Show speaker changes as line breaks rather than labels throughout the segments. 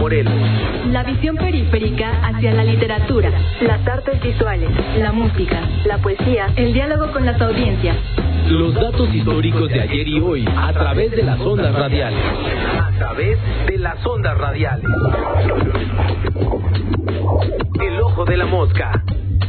Morelos.
La visión periférica hacia la literatura, las artes visuales, la música, la poesía, el diálogo con las audiencias.
Los datos históricos de ayer y hoy a través de las ondas radiales. A través de las ondas radiales. El ojo de la mosca.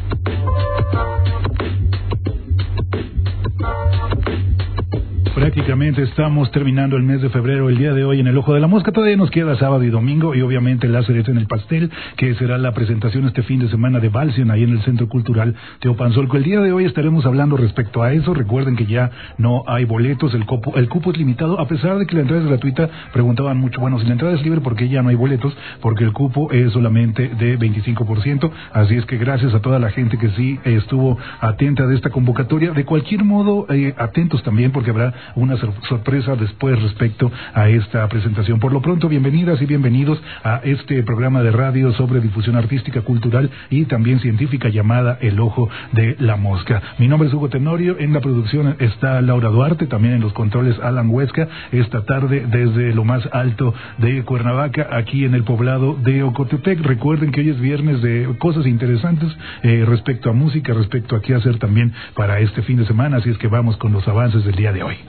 Prácticamente estamos terminando el mes de febrero el día de hoy en el Ojo de la Mosca. Todavía nos queda sábado y domingo y obviamente la cereza en el pastel, que será la presentación este fin de semana de Balsian ahí en el Centro Cultural Teopanzolco. El día de hoy estaremos hablando respecto a eso. Recuerden que ya no hay boletos, el cupo es limitado, a pesar de que la entrada es gratuita. Preguntaban mucho, bueno, si la entrada es libre, ¿por qué ya no hay boletos? Porque el cupo es solamente de 25%, así es que gracias a toda la gente que sí estuvo atenta de esta convocatoria. De cualquier modo, atentos también porque habrá una sorpresa después respecto a esta presentación. Por lo pronto, bienvenidas y bienvenidos a este programa de radio sobre difusión artística, cultural y también científica llamada El Ojo de la Mosca. Mi nombre es Hugo Tenorio, en la producción está Laura Duarte, también en los controles Alan Huesca, esta tarde desde lo más alto de Cuernavaca, aquí en el poblado de Ocotepec. Recuerden que hoy es viernes de cosas interesantes respecto a música, respecto a qué hacer también para este fin de semana, así es que vamos con los avances del día de hoy.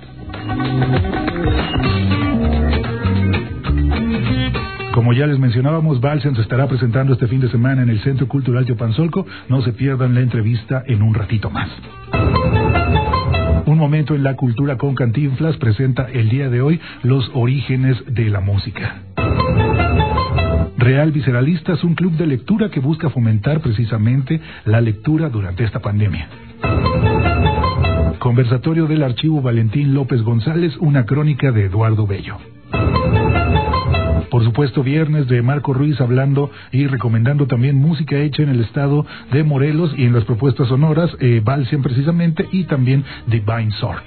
Como ya les mencionábamos, Balsian se estará presentando este fin de semana en el Centro Cultural Teopanzolco. No se pierdan la entrevista en un ratito más. Un momento en la cultura con Cantinflas presenta el día de hoy los orígenes de la música. Real Visceralistas, un club de lectura que busca fomentar precisamente la lectura durante esta pandemia. Conversatorio del Archivo Valentín López González, una crónica de Eduardo Bello. Por supuesto, viernes de Marco Ruiz hablando y recomendando también música hecha en el estado de Morelos y en las propuestas sonoras, Balsian precisamente, y también Divine Sword.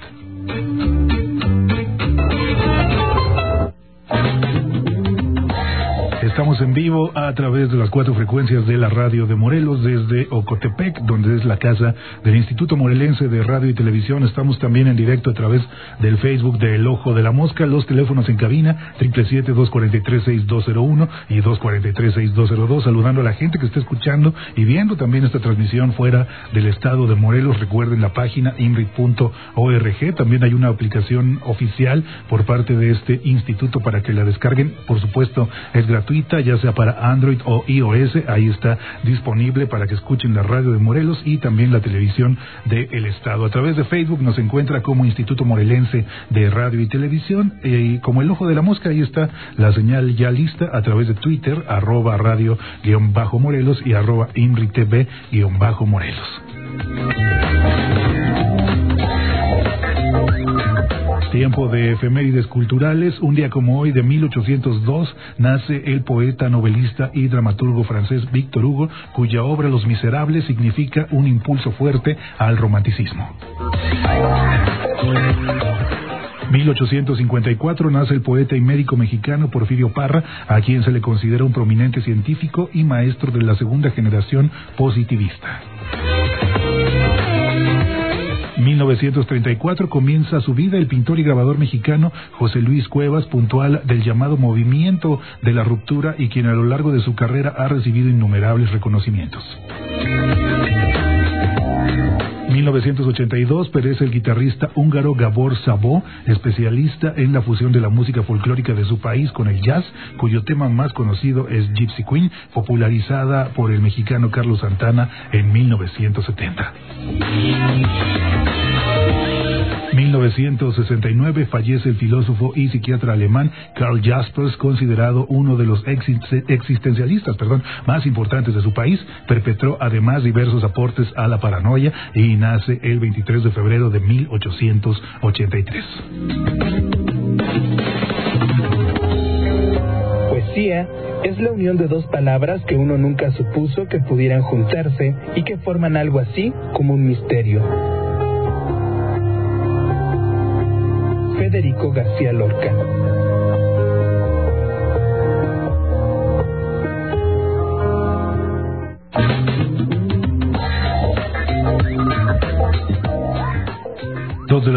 Estamos en vivo a través de las 4 frecuencias de la radio de Morelos desde Ocotepec, donde es la casa del Instituto Morelense de Radio y Televisión. Estamos también en directo a través del Facebook de El Ojo de la Mosca. Los teléfonos en cabina 777-243-6201 y 243-6202. Saludando a la gente que está escuchando y viendo también esta transmisión fuera del estado de Morelos. Recuerden la página inrit.org. También hay una aplicación oficial por parte de este instituto para que la descarguen. Por supuesto, es gratuita, ya sea para Android o iOS. Ahí está disponible para que escuchen la radio de Morelos y también la televisión del estado. A través de Facebook nos encuentra como Instituto Morelense de Radio y Televisión, y como El Ojo de la Mosca. Ahí está la señal ya lista a través de Twitter, @radio_Morelos y @InriTV_Morelos. Tiempo de efemérides culturales. Un día como hoy de 1802 nace el poeta, novelista y dramaturgo francés Victor Hugo, cuya obra Los Miserables significa un impulso fuerte al romanticismo. 1854 nace el poeta y médico mexicano Porfirio Parra, a quien se le considera un prominente científico y maestro de la segunda generación positivista. 1934 comienza su vida el pintor y grabador mexicano José Luis Cuevas, puntual del llamado movimiento de la ruptura y quien a lo largo de su carrera ha recibido innumerables reconocimientos. 1982 perece el guitarrista húngaro Gabor Szabó, especialista en la fusión de la música folclórica de su país con el jazz, cuyo tema más conocido es Gypsy Queen, popularizada por el mexicano Carlos Santana en 1970. 1969 fallece el filósofo y psiquiatra alemán Karl Jaspers, considerado uno de los existencialistas más importantes de su país. Perpetró además diversos aportes a la paranoia y nace el 23 de febrero de 1883.
Poesía es la unión de dos palabras que uno nunca supuso que pudieran juntarse y que forman algo así como un misterio. Federico García Lorca.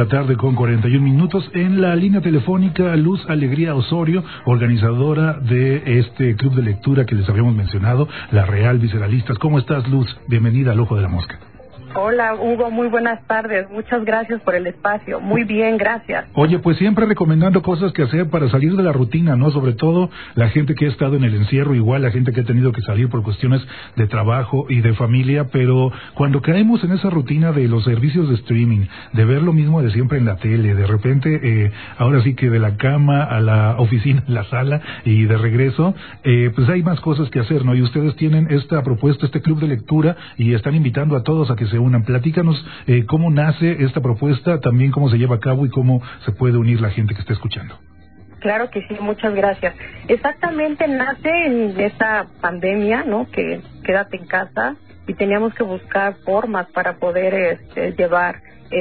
la tarde con 41 minutos. En la línea telefónica, Luz Alegría Osorio, organizadora de este club de lectura que les habíamos mencionado, La Real Visceralistas. ¿Cómo estás, Luz? Bienvenida al Ojo de la Mosca.
Hola, Hugo, muy buenas tardes. Muchas gracias por el espacio. Muy bien, gracias.
Oye, pues siempre recomendando cosas que hacer para salir de la rutina, ¿no? Sobre todo la gente que ha estado en el encierro, igual la gente que ha tenido que salir por cuestiones de trabajo y de familia, pero cuando caemos en esa rutina de los servicios de streaming, de ver lo mismo de siempre en la tele, de repente, ahora sí que de la cama a la oficina, la sala y de regreso, pues hay más cosas que hacer, ¿no? Y ustedes tienen esta propuesta, este club de lectura, y están invitando a todos a que se unan. Platícanos cómo nace esta propuesta, también cómo se lleva a cabo y cómo se puede unir la gente que está escuchando.
Claro que sí, muchas gracias. Exactamente, nace en esta pandemia, ¿no? Que quédate en casa, y teníamos que buscar formas para poder llevar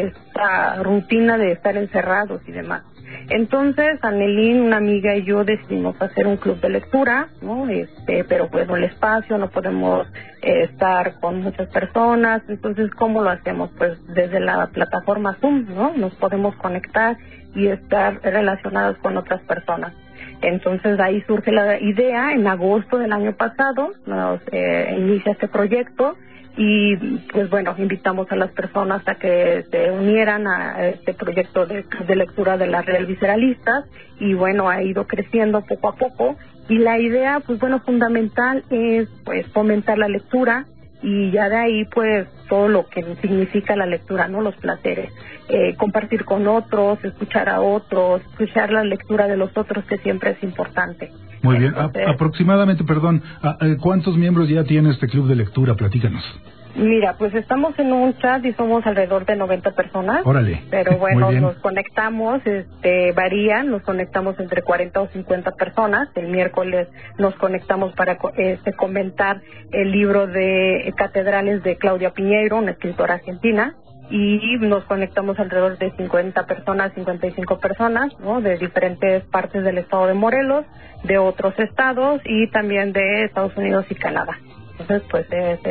esta rutina de estar encerrados y demás. Entonces, Anelín, una amiga, y yo decidimos hacer un club de lectura, ¿no? Pero bueno, el espacio, no podemos estar con muchas personas. Entonces, ¿cómo lo hacemos? Pues desde la plataforma Zoom, ¿no? Nos podemos conectar y estar relacionados con otras personas. Entonces, ahí surge la idea. En agosto del año pasado nos inicia este proyecto. Y pues bueno, invitamos a las personas a que se unieran a este proyecto de lectura de las Real Visceralistas, y bueno, ha ido creciendo poco a poco, y la idea, pues bueno, fundamental es pues fomentar la lectura, y ya de ahí pues todo lo que significa la lectura, ¿no? Los placeres, compartir con otros, escuchar a otros, escuchar la lectura de los otros, que siempre es importante.
Muy bien. Aproximadamente, ¿cuántos miembros ya tiene este club de lectura? Platícanos.
Mira, pues estamos en un chat y somos alrededor de 90 personas.
Órale.
Pero bueno, nos conectamos, varían, nos conectamos entre 40 o 50 personas. El miércoles nos conectamos para comentar el libro de Catedrales de Claudia Piñeiro, una escritora argentina. Y nos conectamos alrededor de 50 personas, 55 personas, ¿no? De diferentes partes del estado de Morelos, de otros estados y también de Estados Unidos y Canadá. Entonces, pues,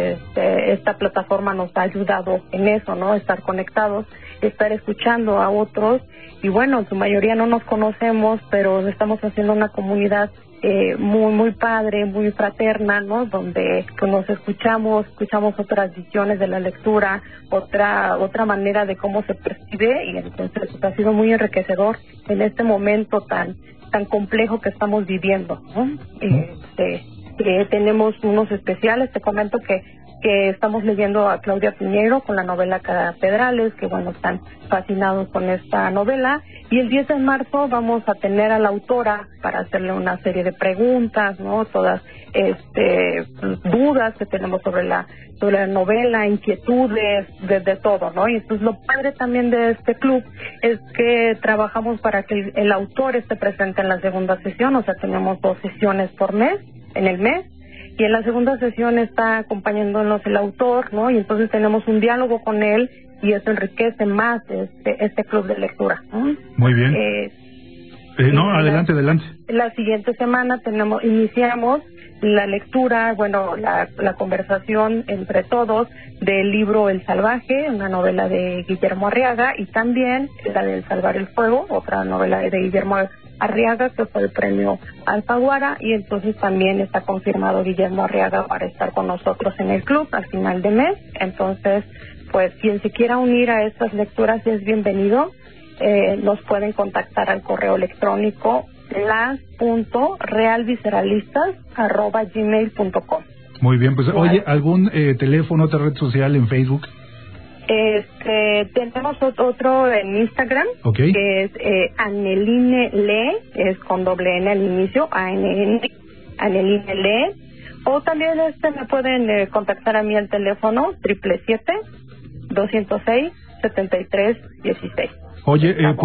esta plataforma nos ha ayudado en eso, ¿no? Estar conectados, estar escuchando a otros. Y bueno, en su mayoría no nos conocemos, pero estamos haciendo una comunidad muy padre, muy fraterna, ¿no? Donde pues, nos escuchamos otras visiones de la lectura, otra manera de cómo se percibe, y entonces pues, ha sido muy enriquecedor en este momento tan complejo que estamos viviendo, ¿no? Tenemos unos especiales. Te comento que estamos leyendo a Claudia Piñeiro con la novela Catedrales, que bueno, están fascinados con esta novela, y el 10 de marzo vamos a tener a la autora para hacerle una serie de preguntas, ¿no? Todas dudas que tenemos sobre la novela, inquietudes, de todo, ¿no? Y entonces lo padre también de este club es que trabajamos para que el autor esté presente en la segunda sesión. O sea, tenemos 2 sesiones por mes, en el mes, y en la segunda sesión está acompañándonos el autor, ¿no? Y entonces tenemos un diálogo con él, y eso enriquece más este club de lectura, ¿no?
Muy bien. Adelante.
La siguiente semana iniciamos la lectura, bueno, la conversación entre todos del libro El Salvaje, una novela de Guillermo Arriaga, y también la de El Salvar el Fuego, otra novela de Guillermo Arriaga, que fue el premio Alfaguara, y entonces también está confirmado Guillermo Arriaga para estar con nosotros en el club al final de mes. Entonces, pues quien se quiera unir a estas lecturas es bienvenido. Nos pueden contactar al correo electrónico las.realvisceralistas@gmail.com.
Muy bien, pues oye, ¿algún teléfono, otra red social en Facebook?
Tenemos otro en Instagram,
okay,
que es Aneline Lee, es con doble N al inicio, Aneline Lee, o también me pueden contactar a mí al teléfono 777-206-7316.
Oye, pues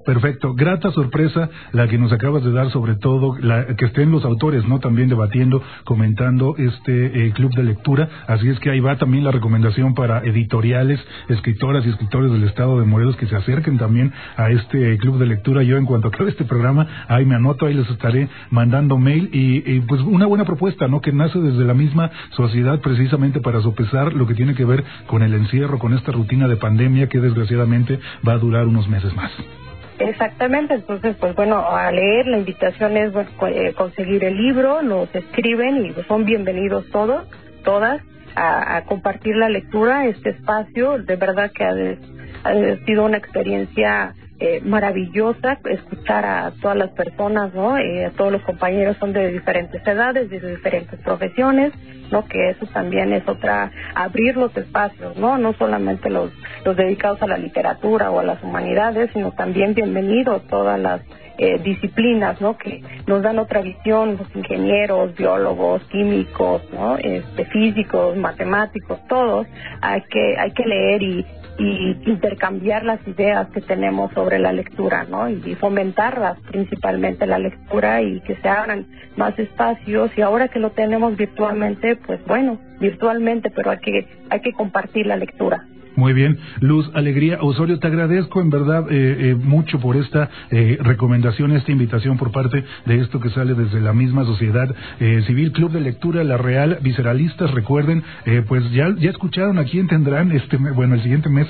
Perfecto, grata sorpresa la que nos acabas de dar, sobre todo que estén los autores, ¿no? También debatiendo, comentando este club de lectura, así es que ahí va también la recomendación para editoriales, escritoras y escritores del estado de Morelos que se acerquen también a este club de lectura. Yo en cuanto acabe este programa, ahí me anoto, ahí les estaré mandando mail y pues una buena propuesta, ¿no? Que nace desde la misma sociedad precisamente para sopesar lo que tiene que ver con el encierro, con esta rutina de pandemia que desgraciadamente va a durar unos meses más.
Exactamente, entonces pues bueno, a leer, la invitación es conseguir el libro, nos escriben y pues, son bienvenidos todos, todas, a compartir la lectura, este espacio, de verdad que ha sido una experiencia maravillosa, escuchar a todas las personas, ¿no? A todos los compañeros son de diferentes edades, de diferentes profesiones, ¿no? Que eso también es abrir los espacios, no solamente los dedicados a la literatura o a las humanidades, sino también bienvenidos todas las disciplinas, ¿no? Que nos dan otra visión, los ingenieros, biólogos, químicos, ¿no? Físicos, matemáticos, todos. Hay que leer y intercambiar las ideas que tenemos sobre la lectura, ¿no? Y fomentarlas, principalmente la lectura, y que se abran más espacios. Y ahora que lo tenemos virtualmente, pues bueno, virtualmente, pero hay que compartir la lectura.
Muy bien, Luz Alegría Osorio, te agradezco en verdad mucho por esta recomendación, esta invitación por parte de esto que sale desde la misma sociedad civil, Club de Lectura La Real Visceralistas. Recuerden, pues ya escucharon a quién tendrán el siguiente mes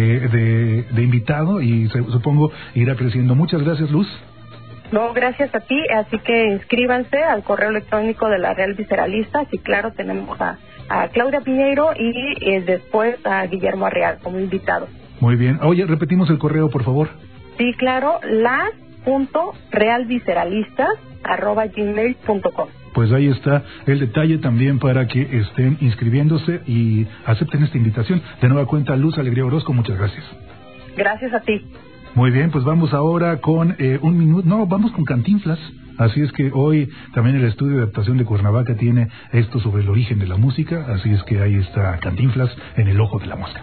de invitado, y supongo irá creciendo. Muchas gracias, Luz.
No, gracias a ti, así que inscríbanse al correo electrónico de La Real Visceralistas, y claro, tenemos a Claudia Piñeiro y después a Guillermo Arreal como invitados.
Muy bien. Oye, repetimos el correo, por favor.
Sí, claro, las.realvisceralistas@gmail.com.
Pues ahí está el detalle también para que estén inscribiéndose y acepten esta invitación. De nueva cuenta, Luz Alegría Orozco, muchas gracias.
Gracias a ti.
Muy bien, pues vamos ahora con vamos con Cantinflas. Así es que hoy también el estudio de adaptación de Cuernavaca tiene esto sobre el origen de la música, así es que ahí está Cantinflas en el ojo de la mosca.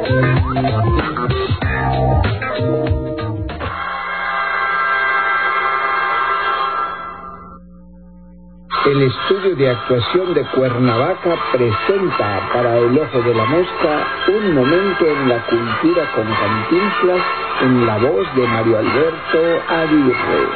El estudio de actuación de Cuernavaca presenta para el ojo de la mosca un momento en la cultura con Cantinflas en la voz de Mario Alberto Aguirre.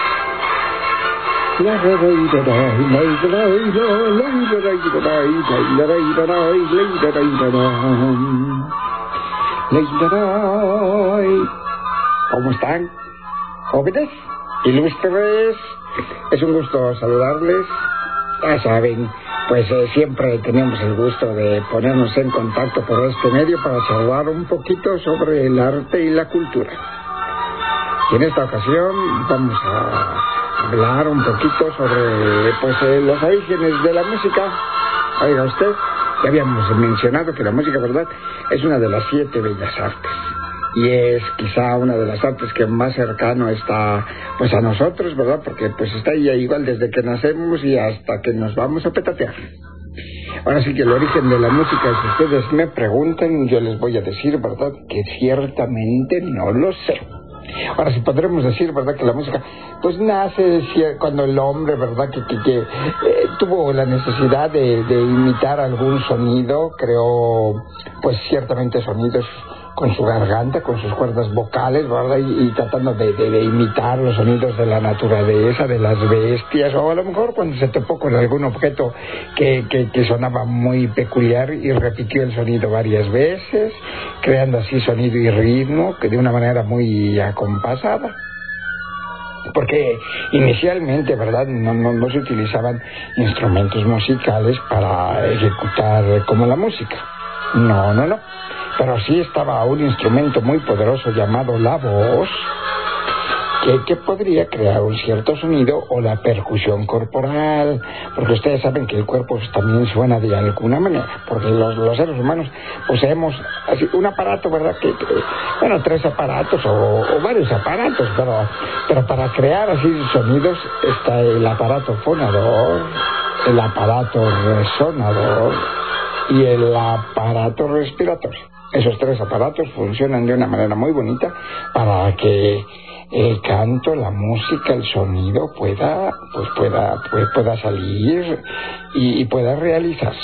¿Cómo están, jóvenes, ilustres? Es un gusto saludarles. Ya saben, pues siempre tenemos el gusto de ponernos en contacto por este medio para charlar un poquito sobre el arte y la cultura. Y en esta ocasión vamos a hablar un poquito sobre los orígenes de la música. Oiga usted, ya habíamos mencionado que la música, ¿verdad?, es una de las 7 bellas artes. Y es quizá una de las artes que más cercano está pues a nosotros, ¿verdad? Porque pues está ahí igual desde que nacemos y hasta que nos vamos a petatear. Ahora sí que el origen de la música, si ustedes me preguntan, yo les voy a decir, ¿verdad?, que ciertamente no lo sé. Ahora sí podremos decir, ¿verdad?, que la música pues nace cuando el hombre, ¿verdad?, que tuvo la necesidad de imitar algún sonido, creó pues ciertamente sonidos con su garganta, con sus cuerdas vocales, ¿verdad?, y tratando de imitar los sonidos de la naturaleza, de las bestias, o a lo mejor cuando se topó con algún objeto que sonaba muy peculiar y repitió el sonido varias veces, creando así sonido y ritmo, que de una manera muy acompasada. Porque inicialmente, ¿verdad?, no se utilizaban instrumentos musicales para ejecutar como la música. No. Pero sí estaba un instrumento muy poderoso llamado la voz, que podría crear un cierto sonido, o la percusión corporal, porque ustedes saben que el cuerpo también suena de alguna manera, porque los seres humanos poseemos así un aparato, ¿verdad?, que 3 aparatos o varios aparatos, pero para crear así sonidos está el aparato fonador, el aparato resonador y el aparato respiratorio. Esos 3 aparatos funcionan de una manera muy bonita para que el canto, la música, el sonido pueda salir y pueda realizarse.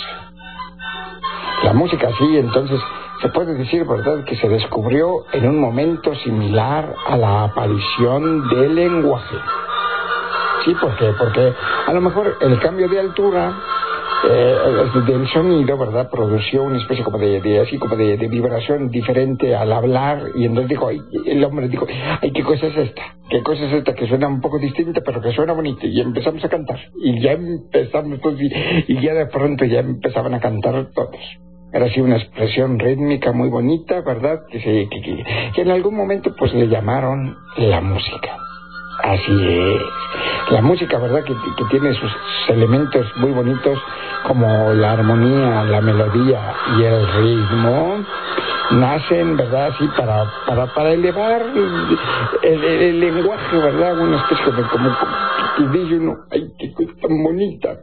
La música sí, entonces se puede decir, ¿verdad?, que se descubrió en un momento similar a la aparición del lenguaje. Sí, porque a lo mejor el cambio de altura del sonido, ¿verdad?, produció una especie como de vibración diferente al hablar, y entonces el hombre dijo, ay, ¿qué cosa es esta? ¿Qué cosa es esta que suena un poco distinta pero que suena bonita? Y empezamos a cantar, y ya empezamos todos, y ya de pronto ya empezaban a cantar todos. Era así una expresión rítmica muy bonita, ¿verdad?, que en algún momento pues le llamaron la música. Así es. La música, ¿verdad?, que tiene sus elementos muy bonitos, como la armonía, la melodía y el ritmo, nacen, ¿verdad?, así para elevar el lenguaje, ¿verdad?, una especie de como que dice uno, ay, qué cosa tan bonita.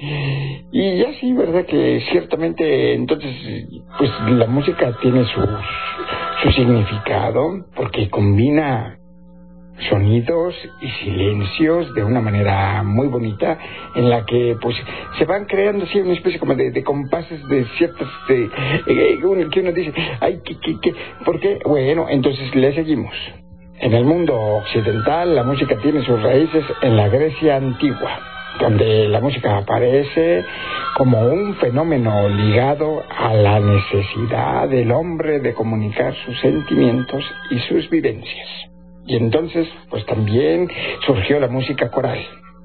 Y así, ¿verdad?, que ciertamente entonces pues la música tiene su significado, porque combina sonidos y silencios de una manera muy bonita, en la que pues se van creando así una especie como de compases de ciertas que uno dice, ay, ¿por qué? Bueno, entonces le seguimos. En el mundo occidental la música tiene sus raíces en la Grecia antigua, donde la música aparece como un fenómeno ligado a la necesidad del hombre de comunicar sus sentimientos y sus vivencias. Y entonces, pues también surgió la música coral,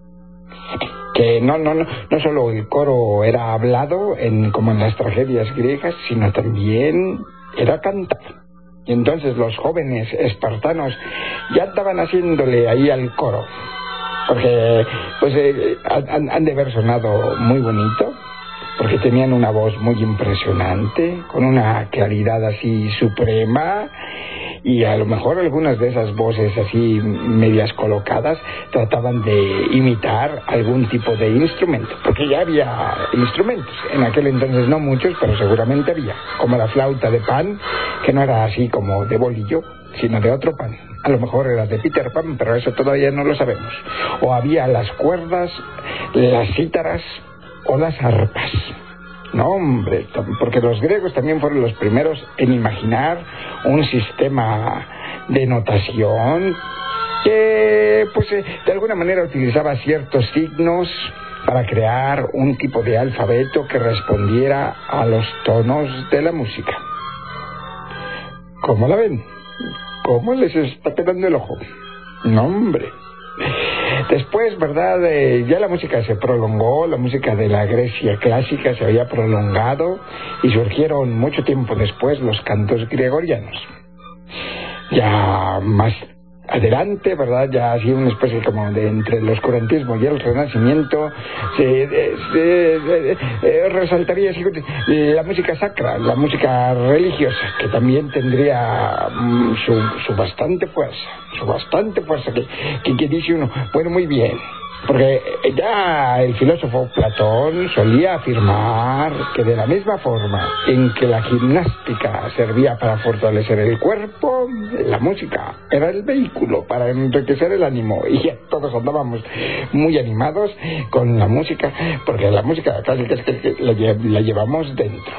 que no solo el coro era hablado como en las tragedias griegas, sino también era cantado. Y entonces los jóvenes espartanos ya andaban haciéndole ahí al coro, porque pues han de haber sonado muy bonito, porque tenían una voz muy impresionante, con una claridad así suprema, y a lo mejor algunas de esas voces así medias colocadas trataban de imitar algún tipo de instrumento, porque ya había instrumentos, en aquel entonces no muchos, pero seguramente había, como la flauta de Pan, que no era así como de bolillo, sino de otro pan. A lo mejor era de Peter Pan, pero eso todavía no lo sabemos. O había las cuerdas, las cítaras o las arpas. No, hombre, porque los griegos también fueron los primeros en imaginar un sistema de notación que, pues, de alguna manera utilizaba ciertos signos para crear un tipo de alfabeto que respondiera a los tonos de la música. ¿Cómo la ven? ¿Cómo les está quedando el ojo? No, hombre. Después, ¿verdad?, ya la música se prolongó, la música de la Grecia clásica se había prolongado y surgieron mucho tiempo después los cantos gregorianos. Ya más adelante, ¿verdad?, ya ha sido una especie como de entre el oscurantismo y el renacimiento, resaltaría así la música sacra, la música religiosa, que también tendría su bastante fuerza, que dice uno, bueno, muy bien, porque ya el filósofo Platón solía afirmar que de la misma forma en que la gimnástica servía para fortalecer el cuerpo, la música era el vehículo para enriquecer el ánimo, y ya todos andábamos muy animados con la música, porque la música clásica es que la llevamos dentro.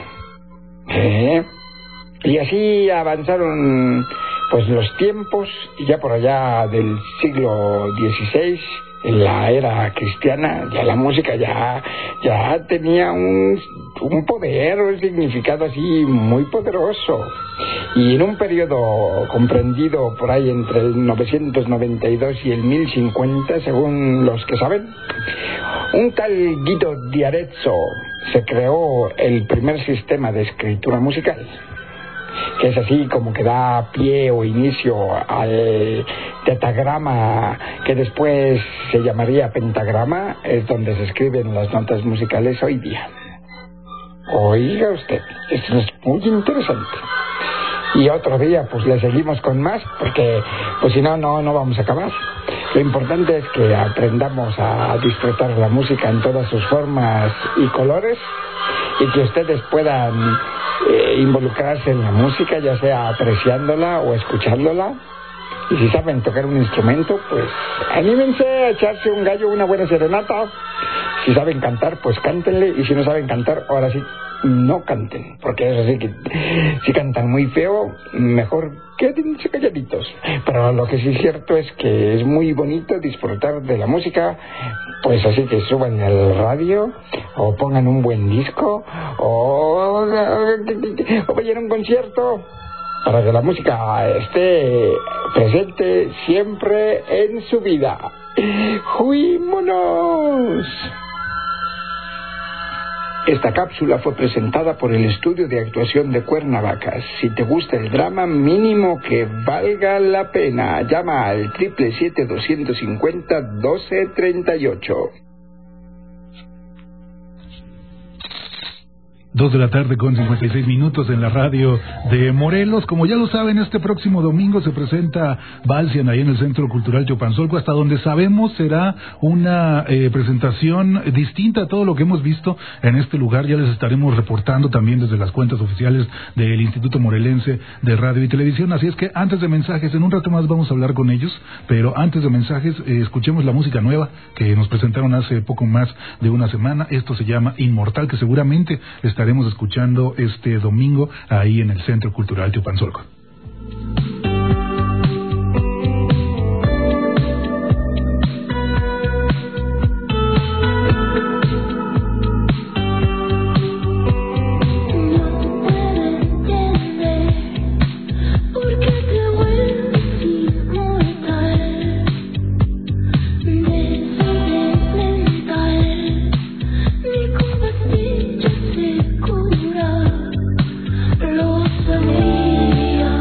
Y así avanzaron pues los tiempos, y ya por allá del siglo XVI, en la era cristiana, ya la música ya tenía un poder, un significado así muy poderoso. Y en un periodo comprendido por ahí entre el 992 y el 1050, según los que saben, un tal Guido di Arezzo se creó el primer sistema de escritura musical, que es así como que da pie o inicio al tetagrama, que después se llamaría pentagrama, es donde se escriben las notas musicales hoy día. Oiga usted, esto es muy interesante. Y otro día pues le seguimos con más, porque pues si no vamos a acabar. Lo importante es que aprendamos a disfrutar la música en todas sus formas y colores, y que ustedes puedan involucrarse en la música, ya sea apreciándola o escuchándola, Y si saben tocar un instrumento, pues anímense a echarse un gallo, una buena serenata. Si saben cantar, pues cántenle. Y si no saben cantar, ahora sí, no canten. Porque eso sí que si cantan muy feo, mejor quédense calladitos. Pero lo que sí es cierto es que es muy bonito disfrutar de la música. Pues así que suban al radio, o pongan un buen disco, o vayan a un concierto, para que la música esté presente siempre en su vida. ¡Juímonos! Esta cápsula fue presentada por el Estudio de Actuación de Cuernavaca. Si te gusta el drama, mínimo que valga la pena. Llama al 777-250-1238.
2 de la tarde con 56 minutos en la radio de Morelos. Como ya lo saben, este próximo domingo se presenta Balsian ahí en el Centro Cultural Teopanzolco. Hasta donde sabemos será una presentación distinta a todo lo que hemos visto en este lugar. Ya les estaremos reportando también desde las cuentas oficiales del Instituto Morelense de Radio y Televisión. Así es que antes de mensajes, en un rato más vamos a hablar con ellos, pero antes de mensajes escuchemos la música nueva que nos presentaron hace poco más de una semana. Esto se llama Inmortal, que seguramente estaremos escuchando este domingo ahí en el Centro Cultural Teopanzolco.
Lo sabía.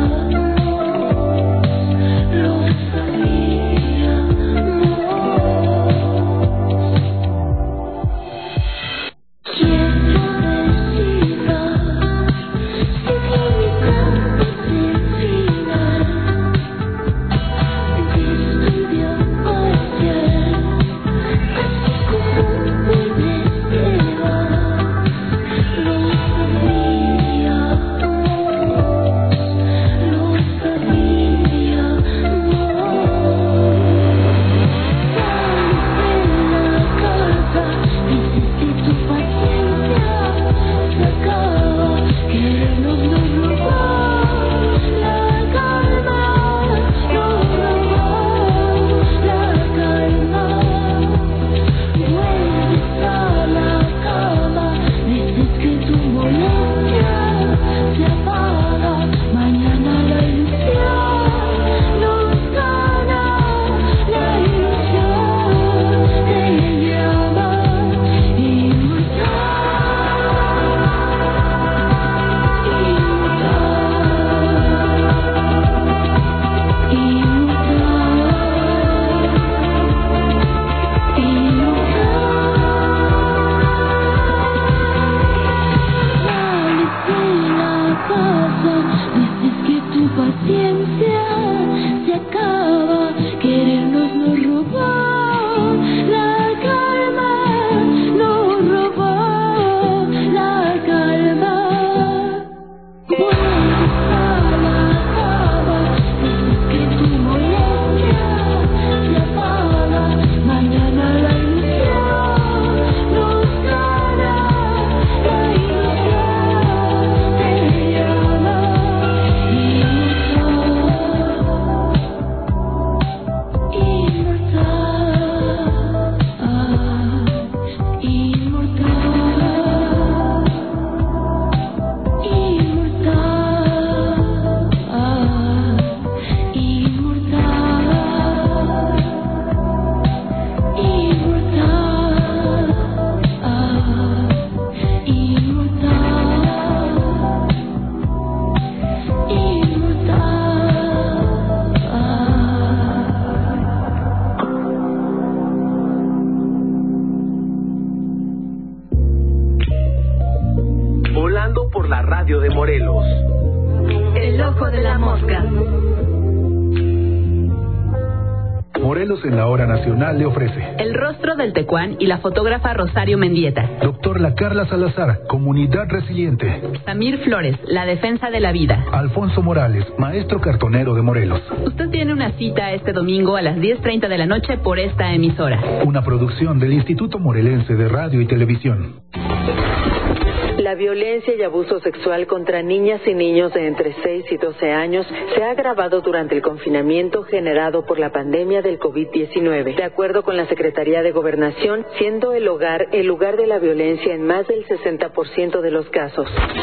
Morelos en la Hora Nacional le ofrece
El rostro del Tecuán y la fotógrafa Rosario Mendieta.
Doctor La Carla Salazar, Comunidad Resiliente.
Samir Flores, La defensa de la vida.
Alfonso Morales, maestro cartonero de Morelos.
Usted tiene una cita este domingo a las 10:30 de la noche por esta emisora.
Una producción del Instituto Morelense de Radio y Televisión.
La violencia y abuso sexual contra niñas y niños de entre 6 y 12 años se ha agravado durante el confinamiento generado por la pandemia del COVID-19. De acuerdo con la Secretaría de Gobernación, siendo el hogar el lugar de la violencia en más del 60% de los casos.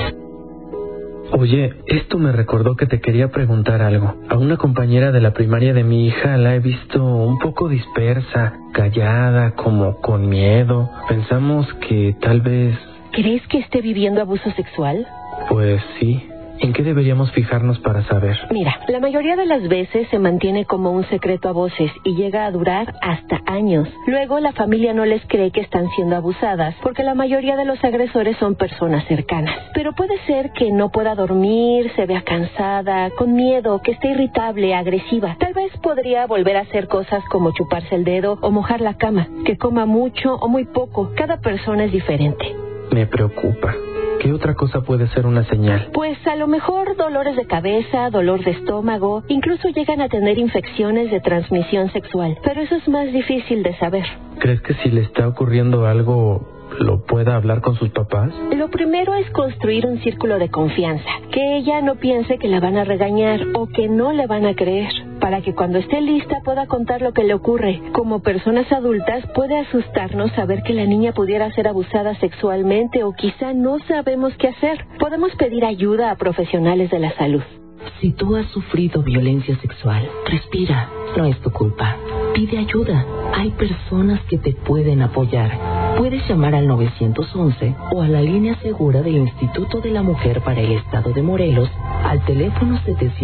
Oye, esto me recordó que te quería preguntar algo. A una compañera de la primaria de mi hija la he visto un poco dispersa, callada, como con miedo. Pensamos que tal vez...
¿Crees que esté viviendo abuso sexual?
Pues sí. ¿En qué deberíamos fijarnos para saber?
Mira, la mayoría de las veces se mantiene como un secreto a voces y llega a durar hasta años. Luego la familia no les cree que están siendo abusadas porque la mayoría de los agresores son personas cercanas. Pero puede ser que no pueda dormir, se vea cansada, con miedo, que esté irritable, agresiva. Tal vez podría volver a hacer cosas como chuparse el dedo o mojar la cama, que coma mucho o muy poco. Cada persona es diferente.
Me preocupa. ¿Qué otra cosa puede ser una señal?
Pues a lo mejor dolores de cabeza, dolor de estómago, incluso llegan a tener infecciones de transmisión sexual, pero eso es más difícil de saber.
¿Crees que si le está ocurriendo algo, lo pueda hablar con sus papás?
Lo primero es construir un círculo de confianza, que ella no piense que la van a regañar o que no le van a creer, para que cuando esté lista pueda contar lo que le ocurre. Como personas adultas puede asustarnos saber que la niña pudiera ser abusada sexualmente o quizá no sabemos qué hacer. Podemos pedir ayuda a profesionales de la salud.
Si tú has sufrido violencia sexual, respira, no es tu culpa. Pide ayuda, hay personas que te pueden apoyar. Puedes llamar al 911 o a la línea segura del Instituto de la Mujer para el Estado de Morelos al teléfono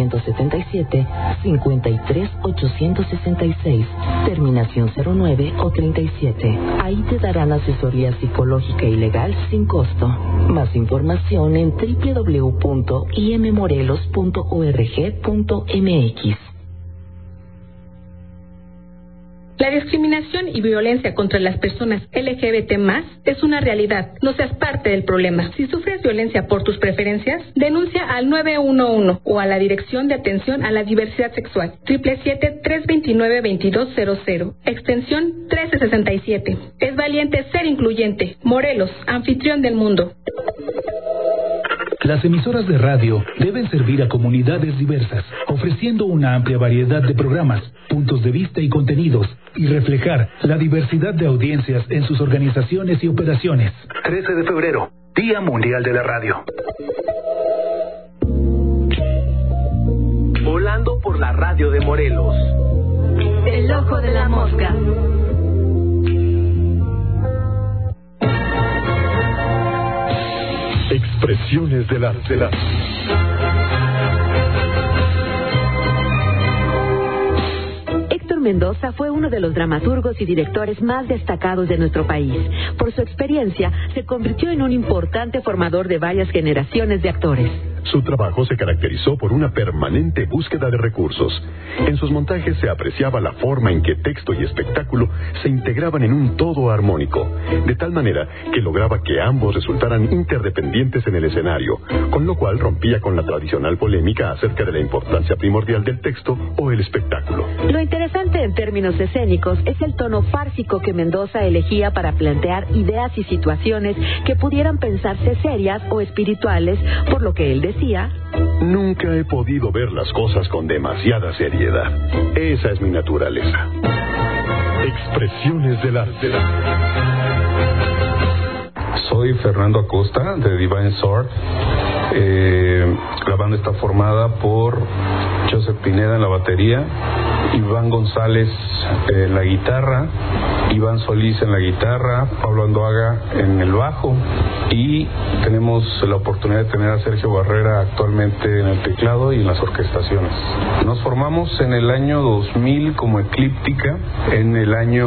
777-53-866, terminación 09 o 37. Ahí te darán asesoría psicológica y legal sin costo. Más información en www.immorelos.org.mx.
La discriminación y violencia contra las personas LGBT+ es una realidad. No seas parte del problema. Si sufres violencia por tus preferencias, denuncia al 911 o a la Dirección de Atención a la Diversidad Sexual, 777-329-2200, extensión 1367. Es valiente ser incluyente. Morelos, anfitrión del mundo.
Las emisoras de radio deben servir a comunidades diversas, ofreciendo una amplia variedad de programas, puntos de vista y contenidos, y reflejar la diversidad de audiencias en sus organizaciones y operaciones. 13 de febrero, Día Mundial de la Radio.
Volando por la radio de Morelos.
El ojo de la mosca.
Expresiones del arte.
Héctor Mendoza fue uno de los dramaturgos y directores más destacados de nuestro país. Por su experiencia, se convirtió en un importante formador de varias generaciones de actores.
Su trabajo se caracterizó por una permanente búsqueda de recursos. En sus montajes se apreciaba la forma en que texto y espectáculo se integraban en un todo armónico, de tal manera que lograba que ambos resultaran interdependientes en el escenario, con lo cual rompía con la tradicional polémica acerca de la importancia primordial del texto o el espectáculo.
Lo interesante en términos escénicos es el tono fársico que Mendoza elegía para plantear ideas y situaciones que pudieran pensarse serias o espirituales, por lo que él decía:
nunca he podido ver las cosas con demasiada seriedad. Esa es mi naturaleza. Expresiones del arte.
Soy Fernando Acosta de Divine Sword. La banda está formada por Joseph Pineda en la batería, Iván González en la guitarra Iván Solís en la guitarra, Pablo Andoaga en el bajo, y tenemos la oportunidad de tener a Sergio Barrera actualmente en el teclado y en las orquestaciones. Nos formamos en el año 2000 como Eclíptica. En el año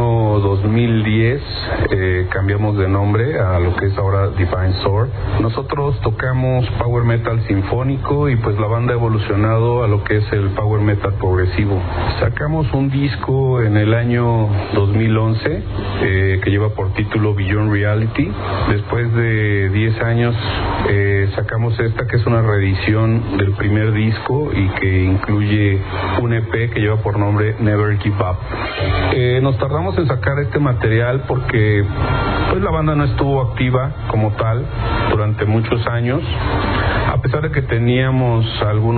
2010 cambiamos de nombre a lo que es ahora Divine Sword. Nosotros tocamos power metal sinfónico y pues la banda ha evolucionado a lo que es el power metal progresivo. Sacamos un disco en el año 2011 que lleva por título Beyond Reality. Después de 10 años sacamos esta, que es una reedición del primer disco y que incluye un EP que lleva por nombre Never Give Up. Nos tardamos en sacar este material porque pues la banda no estuvo activa como tal durante muchos años, a pesar de que teníamos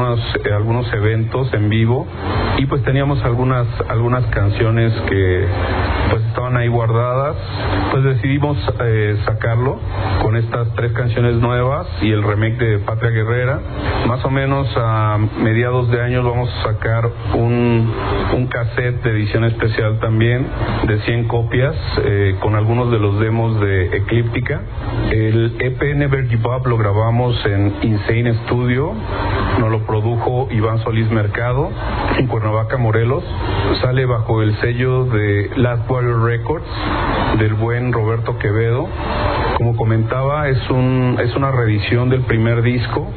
algunos eventos en vivo y pues teníamos algunas canciones que pues estaban ahí guardadas. Pues decidimos sacarlo con estas 3 canciones nuevas y el remake de Patria Guerrera. Más o menos a mediados de año vamos a sacar un cassette de edición especial también de 100 copias con algunos de los demos de Eclíptica. El EP Never Give Up lo grabamos en Insane Studio, nos lo produjo Iván Solís Mercado en Cuernavaca, Morelos. Sale bajo el sello de Last Warrior Records del buen Roberto Quevedo. Como comentaba, es una reedición del primer disco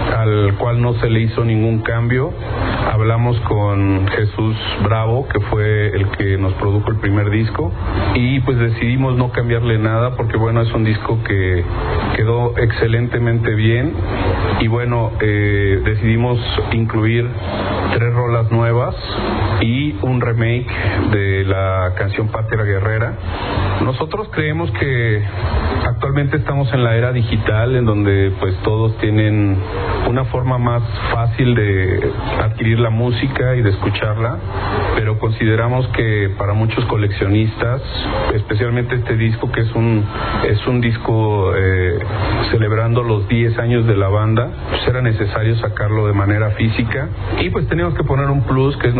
al cual no se le hizo ningún cambio. Hablamos con Jesús Bravo, que fue el que nos produjo el primer disco, y pues decidimos no cambiarle nada porque bueno, es un disco que quedó excelentemente bien y bueno, decidimos incluir 3 rolas nuevas y un remake de la canción Patria Guerrera. Nosotros creemos que actualmente estamos en la era digital, en donde pues todos tienen una forma más fácil de adquirir la música y de escucharla, pero consideramos que para muchos coleccionistas, especialmente este disco, que es un disco celebrando los 10 años de la banda, pues era necesario sacarlo de manera física y pues teníamos que poner un plus, que es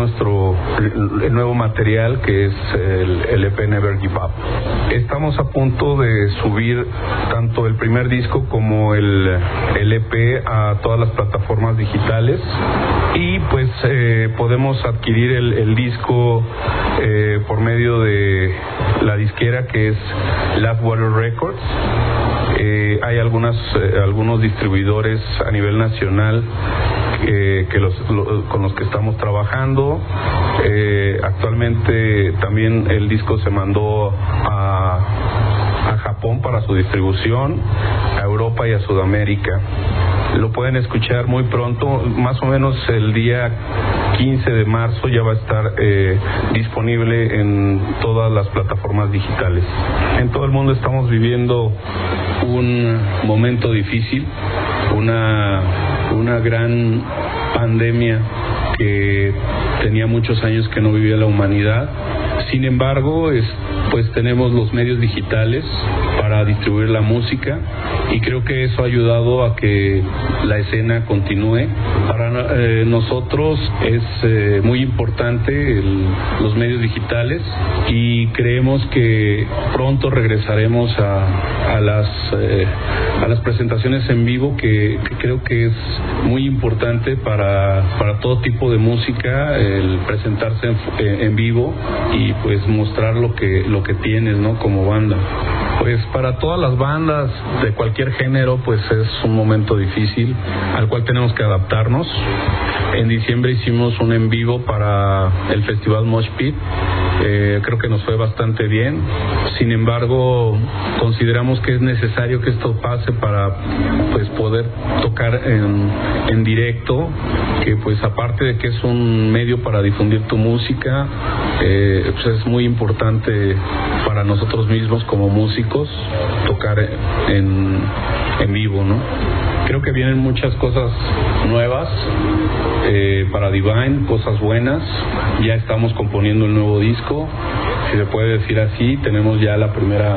el nuevo material, que es el EP Never Give Up. Estamos a punto de subir tanto el primer disco como el EP a todas las plataformas digitales y pues podemos adquirir el disco por medio de la disquera que es Last Warrior Records. Hay algunos distribuidores a nivel nacional con los que estamos trabajando. Actualmente también el disco se mandó a Japón para su distribución, a Europa y a Sudamérica. Lo pueden escuchar muy pronto, más o menos el día 15 de marzo ya va a estar disponible en todas las plataformas digitales. En todo el mundo estamos viviendo un momento difícil, una gran pandemia que tenía muchos años que no vivía la humanidad. Sin embargo, pues tenemos los medios digitales para distribuir la música y creo que eso ha ayudado a que la escena continúe. Para nosotros es muy importante los medios digitales y creemos que pronto regresaremos a las presentaciones en vivo, que creo que es muy importante para todo tipo de música, el presentarse en vivo y pues mostrar lo que tienes, ¿no? Como banda. Pues para todas las bandas de cualquier género, pues es un momento difícil al cual tenemos que adaptarnos. En diciembre hicimos un en vivo para el festival Mosh Pit. Creo que nos fue bastante bien. Sin embargo, consideramos que es necesario que esto pase para pues poder tocar en directo, que pues aparte de que es un medio para difundir tu música, pues es muy importante para nosotros mismos como músicos tocar en vivo, ¿no? Creo que vienen muchas cosas nuevas para Divine, cosas buenas. Ya estamos componiendo el nuevo disco, si se puede decir así. Tenemos ya la primera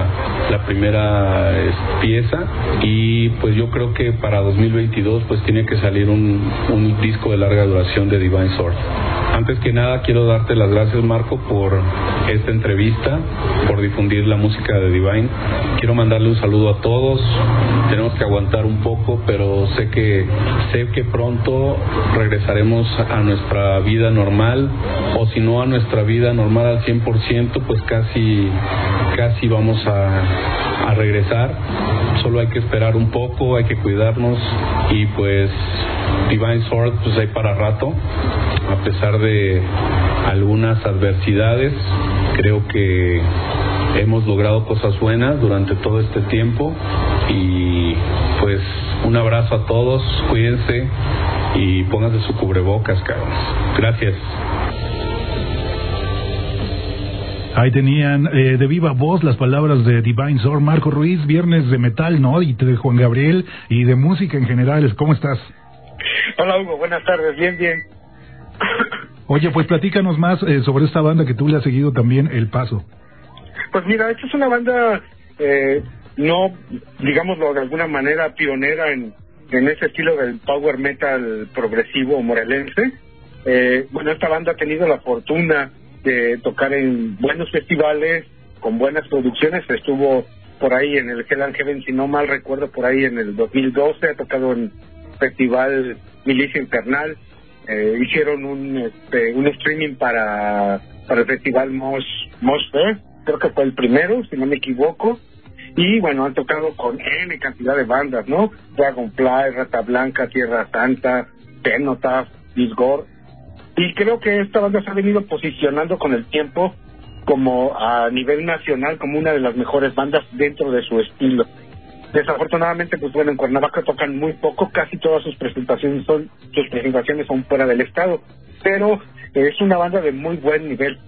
la primera pieza, y pues yo creo que para 2022 pues tiene que salir un disco de larga duración de Divine Sword. Antes que nada quiero darte las gracias, Marco, por esta entrevista, por difundir la música de Divine. Quiero mandarle un saludo a todos. Tenemos que aguantar un poco, pero sé que pronto regresaremos a nuestra vida normal, o si no a nuestra vida normal al 100%, pues casi vamos a regresar. Solo hay que esperar un poco, hay que cuidarnos, y pues Divine Sword pues hay para rato. A pesar de algunas adversidades, creo que hemos logrado cosas buenas durante todo este tiempo, y pues un abrazo a todos, cuídense y pónganse su cubrebocas, cabrones. Gracias.
Ahí tenían de viva voz las palabras de Divine Sword. Marco Ruiz, viernes de metal, ¿no? Y de Juan Gabriel y de música en general. ¿Cómo estás?
Hola, Hugo, buenas tardes, bien.
Oye, pues platícanos más sobre esta banda que tú le has seguido también el paso.
Pues mira, esta es una banda, no, digámoslo de alguna manera, pionera en ese estilo del power metal progresivo morelense. Bueno, esta banda ha tenido la fortuna de tocar en buenos festivales, con buenas producciones. Estuvo por ahí en el Hell and Heaven, si no mal recuerdo, por ahí en el 2012, ha tocado en Festival Milicia Infernal. Hicieron un streaming para el Festival Mosh Fest, creo que fue el primero, si no me equivoco. Y bueno, han tocado con N cantidad de bandas, ¿no? Dragonfly, Rata Blanca, Tierra Santa, Cenotaph, Disgore. Y creo que esta banda se ha venido posicionando con el tiempo como a nivel nacional como una de las mejores bandas dentro de su estilo. Desafortunadamente, pues bueno, en Cuernavaca tocan muy poco, casi todas sus presentaciones son fuera del estado, pero es una banda de muy buen nivel.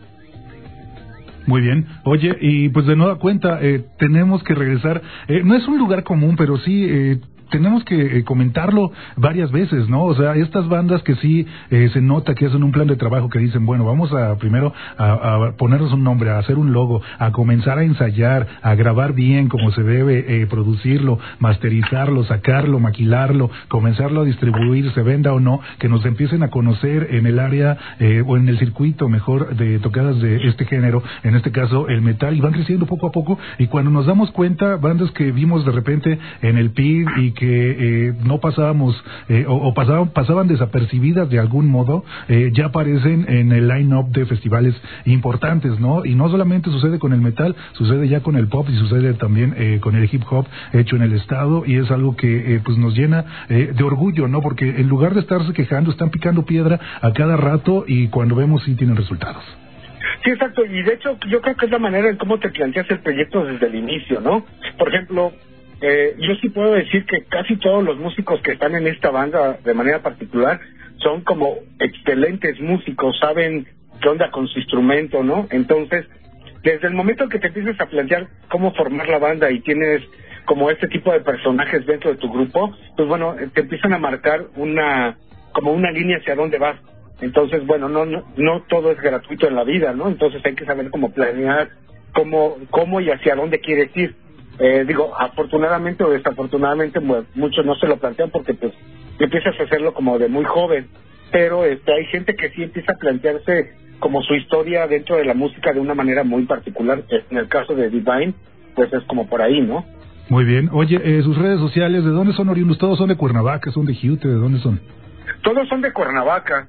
Muy bien. Oye, y pues de nueva cuenta, tenemos que regresar. No es un lugar común, pero sí tenemos que comentarlo varias veces, ¿no? O sea, estas bandas que sí se nota que hacen un plan de trabajo, que dicen, bueno, vamos a primero a ponernos un nombre, a hacer un logo, a comenzar a ensayar, a grabar bien como se debe, producirlo, masterizarlo, sacarlo, maquilarlo, comenzarlo a distribuir, se venda o no, que nos empiecen a conocer en el área o en el circuito mejor de tocadas de este género, en este caso el metal, y van creciendo poco a poco, y cuando nos damos cuenta, bandas que vimos de repente en el PIB y que no pasábamos pasaban desapercibidas de algún modo, ya aparecen en el line-up de festivales importantes, ¿no? Y no solamente sucede con el metal, sucede ya con el pop y sucede también con el hip hop hecho en el estado, y es algo que pues nos llena de orgullo, ¿no? Porque en lugar de estarse quejando, están picando piedra a cada rato, y cuando vemos sí tienen resultados.
Sí, exacto, y de hecho yo creo que es la manera en cómo te planteas el proyecto desde el inicio, ¿no? Por ejemplo, yo sí puedo decir que casi todos los músicos que están en esta banda de manera particular son como excelentes músicos, saben qué onda con su instrumento, ¿no? Entonces, desde el momento en que te empiezas a plantear cómo formar la banda y tienes como este tipo de personajes dentro de tu grupo, pues bueno, te empiezan a marcar como una línea hacia dónde vas. Entonces, bueno, no todo es gratuito en la vida, ¿no? Entonces hay que saber cómo planear, cómo y hacia dónde quieres ir. Digo, afortunadamente o desafortunadamente, bueno, muchos no se lo plantean porque pues empiezas a hacerlo como de muy joven, pero hay gente que sí empieza a plantearse como su historia dentro de la música de una manera muy particular. En el caso de Divine, pues es como por ahí, ¿no?
Muy bien. Oye, sus redes sociales, ¿de dónde son oriundos? ¿Todos son de Cuernavaca, son de Jiute? ¿De dónde son?
Todos son de Cuernavaca.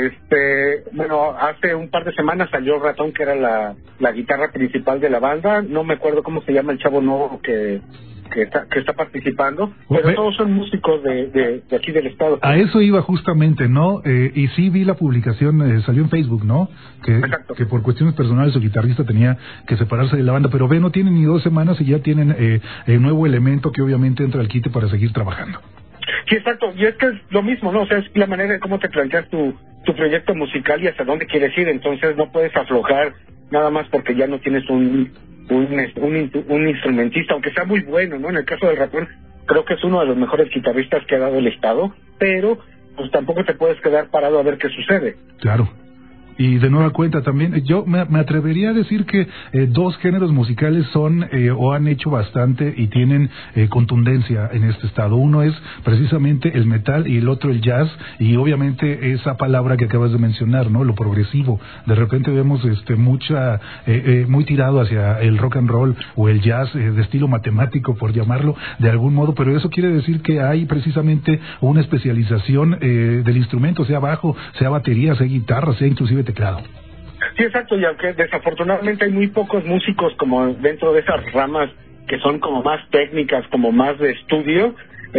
Bueno, hace un par de semanas salió Ratón, que era la guitarra principal de la banda. No me acuerdo cómo se llama el chavo nuevo que está participando, pero todos son músicos de aquí del estado.
A eso iba justamente, ¿no? Y sí vi la publicación, salió en Facebook, ¿no? Que por cuestiones personales su guitarrista tenía que separarse de la banda, pero no tienen ni 2 semanas y ya tienen el nuevo elemento que obviamente entra al quite para seguir trabajando.
Sí, exacto, y es que es lo mismo, ¿no? O sea, es la manera de cómo te planteas tu proyecto musical y hacia dónde quieres ir. Entonces no puedes aflojar nada más porque ya no tienes un instrumentista, aunque sea muy bueno, ¿no? En el caso del Ratón, creo que es uno de los mejores guitarristas que ha dado el estado, pero pues tampoco te puedes quedar parado a ver qué sucede.
Claro. Y de nueva cuenta también, yo me atrevería a decir que dos géneros musicales son o han hecho bastante y tienen contundencia en este estado. Uno es precisamente el metal y el otro el jazz, y obviamente esa palabra que acabas de mencionar, ¿no? Lo progresivo. De repente vemos muy tirado hacia el rock and roll o el jazz de estilo matemático, por llamarlo de algún modo, pero eso quiere decir que hay precisamente una especialización del instrumento, sea bajo, sea batería, sea guitarra, sea inclusive teclado.
Sí, exacto, y aunque desafortunadamente hay muy pocos músicos como dentro de esas ramas que son como más técnicas, como más de estudio,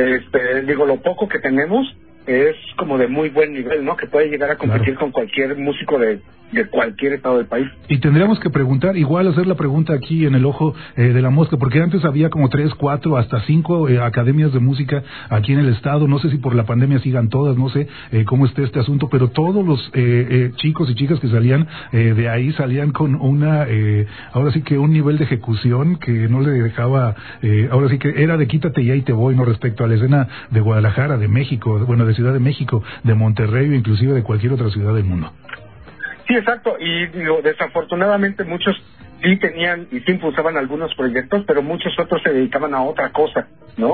lo poco que tenemos es como de muy buen nivel, ¿no? Que puede llegar a competir con cualquier músico de cualquier estado del país.
Y tendríamos que preguntar, igual hacer la pregunta aquí en el ojo de la mosca, porque antes había como 3, 4, hasta 5 academias de música aquí en el estado. No sé si por la pandemia sigan todas, no sé cómo esté este asunto, pero todos los chicos y chicas que salían de ahí salían con ahora sí que un nivel de ejecución que no le dejaba, ahora sí que era de quítate y ahí te voy, no, respecto a la escena de Guadalajara, de México, bueno, de Ciudad de México, de Monterrey o inclusive de cualquier otra ciudad del mundo.
Sí, exacto, y desafortunadamente muchos sí tenían y sí impulsaban algunos proyectos, pero muchos otros se dedicaban a otra cosa, ¿no?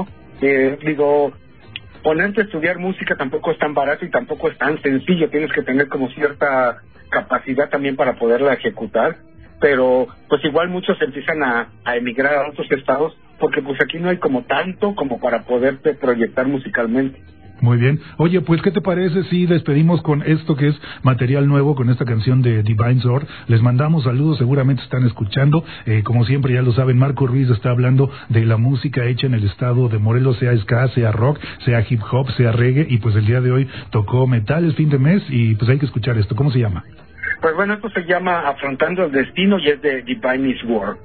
Ponerte a estudiar música tampoco es tan barato y tampoco es tan sencillo, tienes que tener como cierta capacidad también para poderla ejecutar, pero pues igual muchos empiezan a emigrar a otros estados, porque pues aquí no hay como tanto como para poderte proyectar musicalmente.
Muy bien. Oye, pues, ¿qué te parece si despedimos con esto que es material nuevo, con esta canción de Divine Sword? Les mandamos saludos, seguramente están escuchando. Como siempre, ya lo saben, Marco Ruiz está hablando de la música hecha en el estado de Morelos, sea ska, sea rock, sea hip hop, sea reggae, y pues el día de hoy tocó metal el fin de mes, y pues hay que escuchar esto. ¿Cómo se llama?
Pues bueno, esto se llama Afrontando el Destino y es de Divine Sword.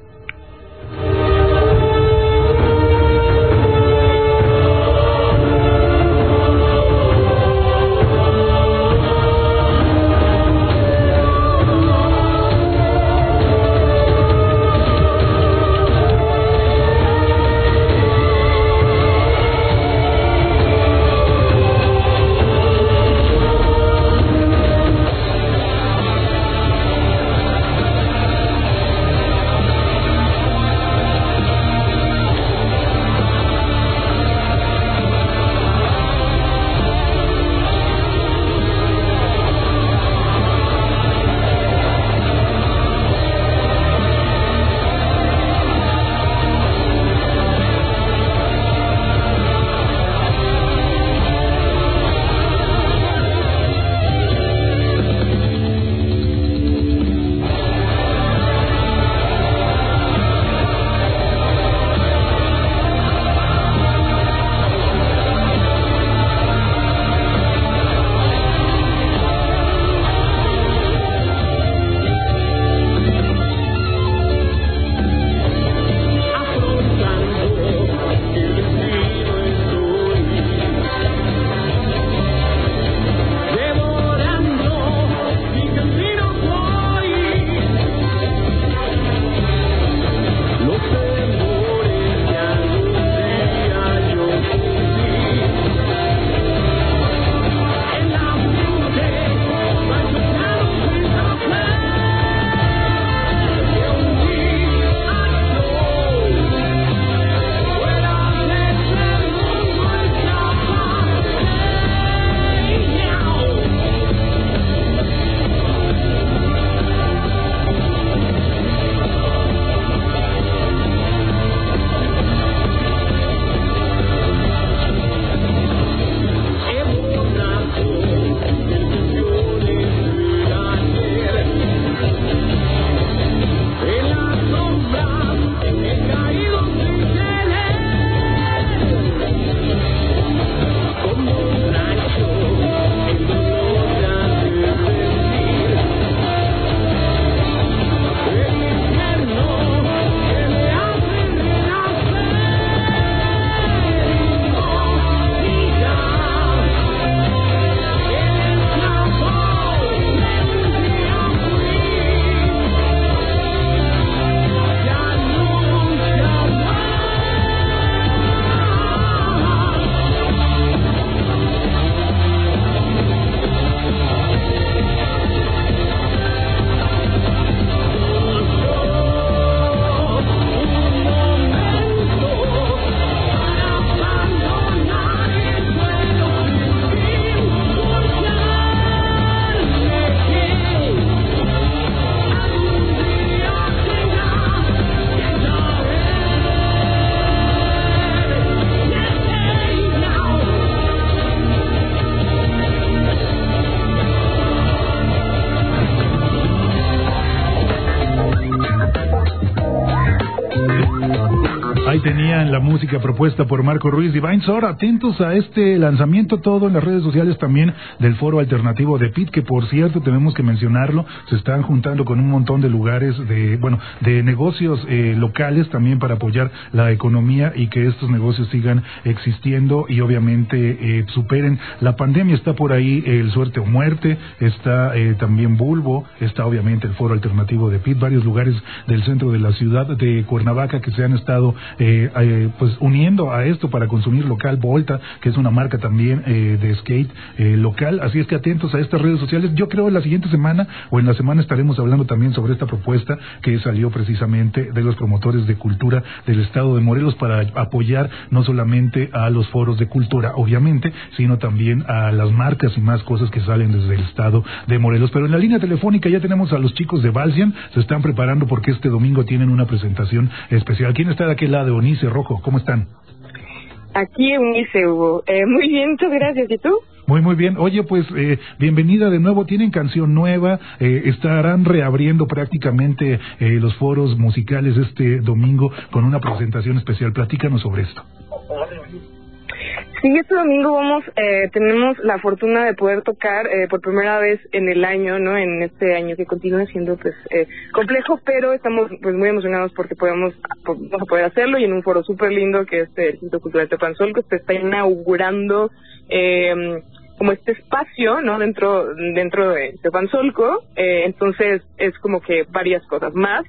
tenían la música propuesta por Marco Ruiz. Divine Sword, atentos a este lanzamiento, todo en las redes sociales también del Foro Alternativo de PIT, que por cierto tenemos que mencionarlo, se están juntando con un montón de lugares de negocios locales también para apoyar la economía y que estos negocios sigan existiendo y obviamente superen la pandemia. Está por ahí el Suerte o Muerte, está también Bulbo, está obviamente el Foro Alternativo de PIT, varios lugares del centro de la ciudad de Cuernavaca que se han estado pues uniendo a esto para consumir local. Volta, que es una marca también de skate local, así es que atentos a estas redes sociales. Yo creo en la siguiente semana o en la semana estaremos hablando también sobre esta propuesta que salió precisamente de los promotores de cultura del estado de Morelos para apoyar no solamente a los foros de cultura, obviamente, sino también a las marcas y más cosas que salen desde el estado de Morelos. Pero en la línea telefónica ya tenemos a los chicos de Balsian, se están preparando porque este domingo tienen una presentación especial. ¿Quién está de aquel lado? Eunice Rojo, ¿cómo están?
Aquí Eunice, Hugo. Muy bien, muchas gracias. ¿Y tú?
Muy bien. Oye, pues bienvenida de nuevo. Tienen canción nueva, estarán reabriendo prácticamente los foros musicales este domingo con una presentación especial. Platícanos sobre esto.
Sí, este domingo tenemos la fortuna de poder tocar por primera vez en el año, ¿no? En este año que continúa siendo pues complejo, pero estamos pues muy emocionados porque vamos a poder hacerlo y en un foro súper lindo que es el Centro Cultural Teopanzolco, que se está inaugurando como este espacio, ¿no? Dentro de Teopanzolco, entonces es como que varias cosas más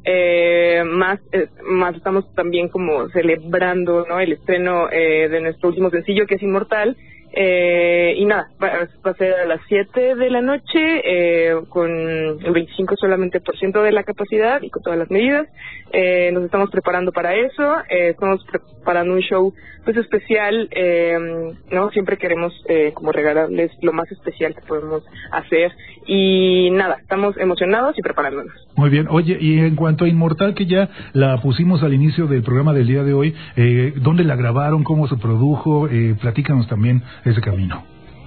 estamos también como celebrando, ¿no? El estreno de nuestro último sencillo, que es Inmortal, y nada, va a ser a las 7 de la noche, con el 25% solamente de la capacidad y con todas las medidas. Nos estamos preparando para eso, estamos preparando un show pues especial, ¿no? Siempre queremos como regalarles lo más especial que podemos hacer y nada, estamos emocionados y preparándonos.
Muy bien. Oye, y en cuanto a Inmortal, que ya la pusimos al inicio del programa del día de hoy, ¿dónde la grabaron? ¿Cómo se produjo? Platícanos también ese camino.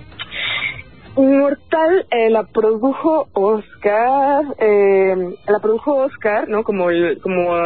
Inmortal la produjo Oscar, ¿no? Como las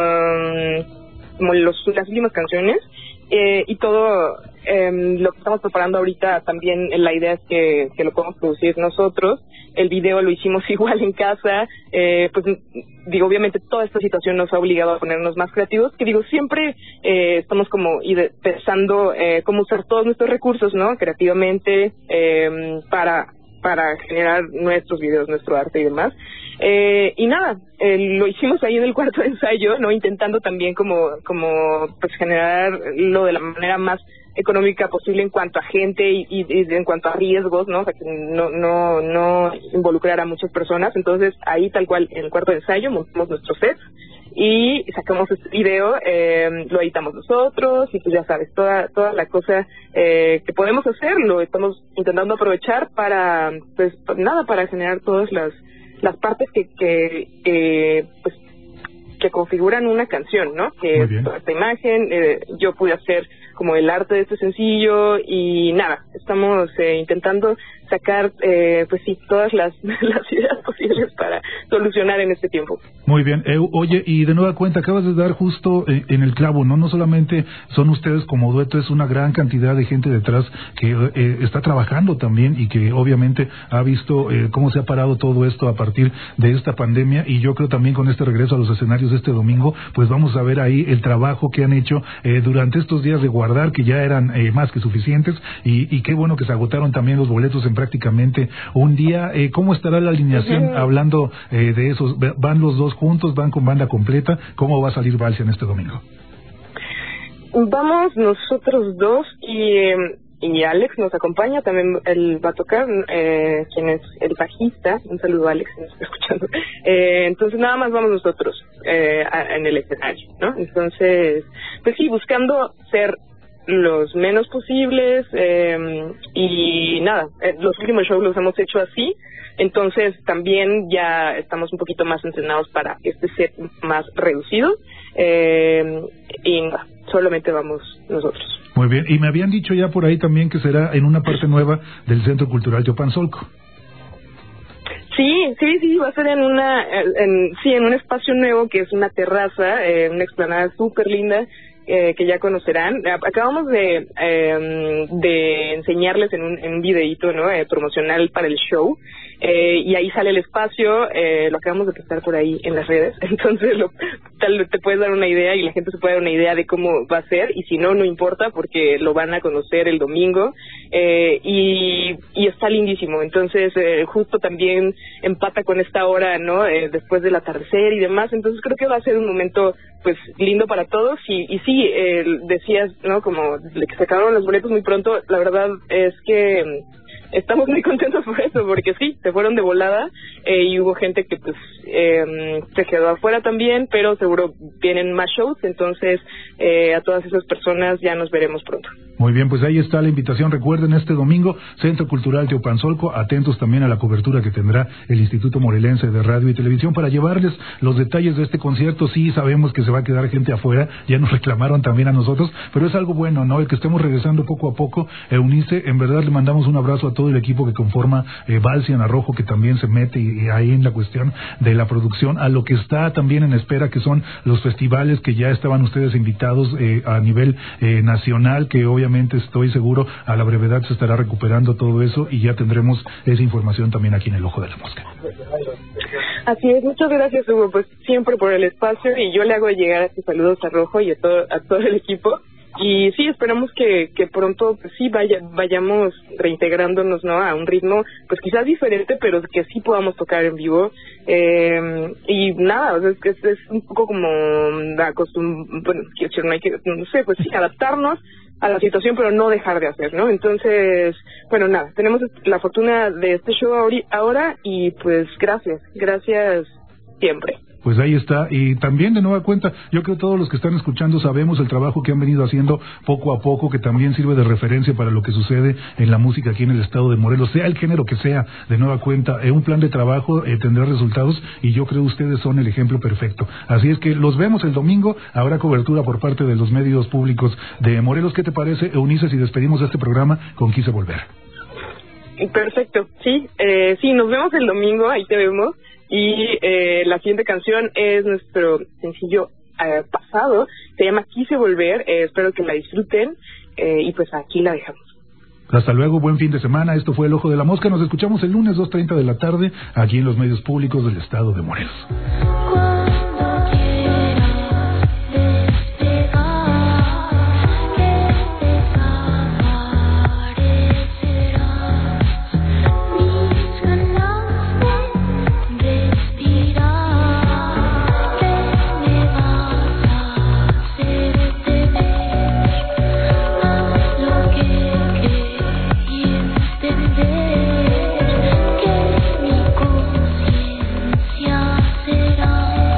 últimas canciones, y todo lo que estamos preparando ahorita también, la idea es que lo podamos producir nosotros. El video lo hicimos igual en casa, pues digo, obviamente toda esta situación nos ha obligado a ponernos más creativos, que digo, siempre estamos como pensando cómo usar todos nuestros recursos, ¿no? Creativamente, para generar nuestros videos, nuestro arte y demás. Y nada, lo hicimos ahí en el cuarto de ensayo, ¿no? Intentando también como pues generarlo de la manera más económica posible en cuanto a gente y en cuanto a riesgos, ¿no? O sea, que no involucrar a muchas personas. Entonces, ahí tal cual, en el cuarto de ensayo, montamos nuestros sets y sacamos este video, lo editamos nosotros y pues ya sabes, toda la cosa que podemos hacer, lo estamos intentando aprovechar para, pues nada, para generar todas las partes que configuran una canción, ¿no? Que toda esta imagen, yo pude hacer como el arte de este sencillo y nada, estamos intentando sacar pues sí, todas las ideas posibles para solucionar en este tiempo.
Muy bien. Oye, y de nueva cuenta acabas de dar justo en el clavo, ¿no? No solamente son ustedes como dueto, es una gran cantidad de gente detrás que está trabajando también y que obviamente ha visto cómo se ha parado todo esto a partir de esta pandemia, y yo creo también con este regreso a los escenarios este domingo, pues vamos a ver ahí el trabajo que han hecho durante estos días de guardar, que ya eran más que suficientes, y qué bueno que se agotaron también los boletos en prácticamente un día. ¿Cómo estará la alineación hablando de esos? ¿Van los dos juntos? ¿Van con banda completa? ¿Cómo va a salir Balsian este domingo?
Vamos nosotros dos y Alex nos acompaña, también él va a tocar, quien es el bajista. Un saludo a Alex, si nos está escuchando. Entonces nada más vamos nosotros en el escenario, ¿no? Entonces, pues sí, buscando ser los menos posibles, y nada, los últimos shows los hemos hecho así, entonces también ya estamos un poquito más entrenados para este set más reducido, y nada, solamente vamos nosotros.
Muy bien, y me habían dicho ya por ahí también que será en una parte nueva del Centro Cultural Teopanzolco.
Sí, va a ser en un espacio nuevo que es una terraza, una explanada súper linda, que ya conocerán. Acabamos de enseñarles en un videíto, ¿no? Promocional para el show, y ahí sale el espacio, lo acabamos de postar por ahí en las redes, entonces tal te puedes dar una idea y la gente se puede dar una idea de cómo va a ser, y si no, no importa porque lo van a conocer el domingo, y está lindísimo. Entonces justo también empata con esta hora, ¿no? Después del atardecer y demás, entonces creo que va a ser un momento pues lindo para todos. Y sí, decías, ¿no? Como que se acabaron los boletos muy pronto. La verdad es que estamos muy contentos por eso, porque sí, se fueron de volada, y hubo gente que pues se quedó afuera también, pero seguro vienen más shows, entonces a todas esas personas ya nos veremos pronto.
Muy bien, pues ahí está la invitación. Recuerden, este domingo, Centro Cultural Teopanzolco, atentos también a la cobertura que tendrá el Instituto Morelense de Radio y Televisión para llevarles los detalles de este concierto. Sí, sabemos que se va a quedar gente afuera, ya nos reclamaron también a nosotros, pero es algo bueno, ¿no? El que estemos regresando poco a poco. Eunice, en verdad le mandamos un abrazo a todo el equipo que conforma Balsian Arrojo, que también se mete y ahí en la cuestión de la producción, a lo que está también en espera, que son los festivales que ya estaban ustedes invitados a nivel nacional, que obviamente estoy seguro a la brevedad se estará recuperando todo eso y ya tendremos esa información también aquí en el Ojo de la Mosca.
Así es, muchas gracias, Hugo, pues siempre por el espacio, y yo le hago llegar estos saludos a Rojo y a todo el equipo. Y sí, esperamos que pronto pues sí vayamos reintegrándonos, ¿no? A un ritmo pues quizás diferente, pero que sí podamos tocar en vivo. Y nada, o sea, es un poco como no sé, pues sí, adaptarnos a la situación, pero no dejar de hacer, ¿no? Entonces, bueno, nada, tenemos la fortuna de este show ahora, y pues gracias siempre.
Pues ahí está, y también de nueva cuenta, yo creo que todos los que están escuchando sabemos el trabajo que han venido haciendo poco a poco, que también sirve de referencia para lo que sucede en la música aquí en el estado de Morelos, sea el género que sea. De nueva cuenta, un plan de trabajo tendrá resultados, y yo creo que ustedes son el ejemplo perfecto. Así es que los vemos el domingo, habrá cobertura por parte de los medios públicos de Morelos. ¿Qué te parece, Eunice, si despedimos este programa con Quise Volver?
Perfecto, sí, nos vemos el domingo, ahí te vemos. Y la siguiente canción es nuestro sencillo pasado, se llama Quise Volver, espero que la disfruten, y pues aquí la dejamos.
Hasta luego, buen fin de semana. Esto fue El Ojo de la Mosca. Nos escuchamos el lunes 2:30 de la tarde aquí en los medios públicos del estado de Morelos.
Será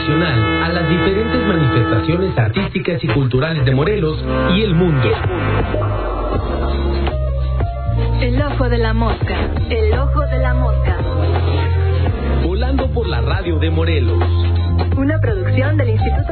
nacional a las diferentes manifestaciones artísticas y culturales de Morelos y el mundo.
El ojo de la mosca. El ojo de la mosca.
Volando por la radio de Morelos.
Una producción del Instituto